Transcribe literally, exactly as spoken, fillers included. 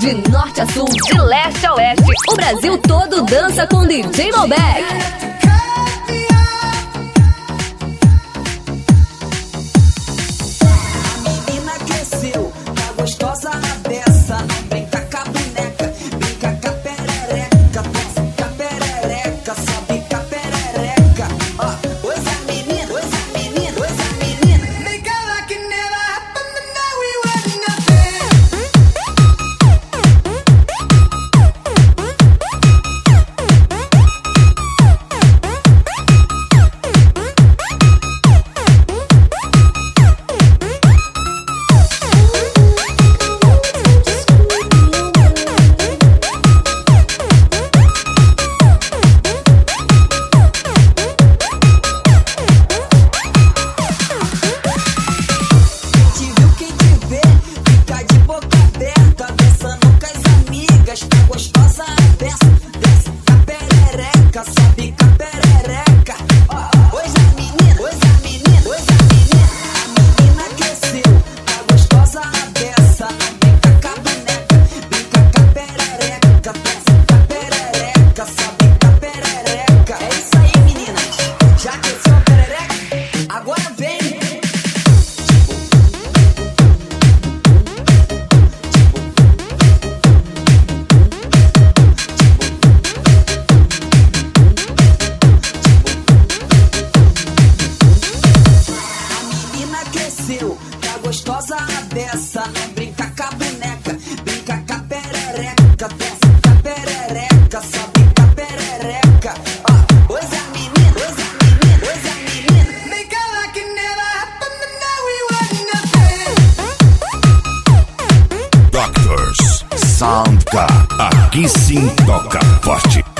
De norte a sul, de leste a oeste, o Brasil todo dança com D J Malbec. Gostosa a beça, não brinca com a boneca, brinca com a perereca, desce com a perereca, sobe com a perereca. Ó, pois a menina, pois a menina, pois a menina, make it like it never happened, but now we were nothing. Gostosa a beça, desce com a perereca, sobe com a perereca. Ó, pois a menina, pois a menina, pois a menina, a menina cresceu, tá gostosa a beça, não brinca com a boneca, brinca com a perereca, desce com a perereca, sobe com a perereca. É isso aí, meninas, já cresceu a perereca? Agora vem. Tá gostosa a beça, não brinca com a boneca, brinca com a perereca, desce com a perereca, sobe com a perereca. Ó, pois a menina, pois a menina, pois a menina, make it like it never happened, but now we were nothing. Doctors Sound K, aqui sim toca forte.